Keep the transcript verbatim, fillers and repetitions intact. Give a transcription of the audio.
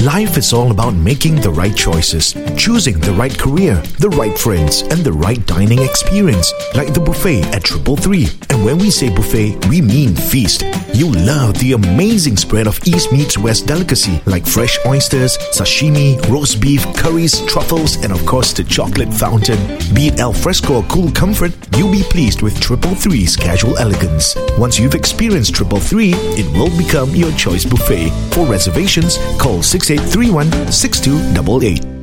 Life is all about making the right choices, choosing the right career, the right friends, and the right dining experience, like the buffet at Triple Three. And when we say buffet, we mean feast. You'll love the amazing spread of East meets West delicacy, like fresh oysters, sashimi, roast beef, curries, truffles, and of course the chocolate fountain. Be it al fresco or cool comfort, you'll be pleased with Triple Three's casual elegance. Once you've experienced Triple Three, it will become your choice buffet. For reservations, call six eight three one, six two eight eight.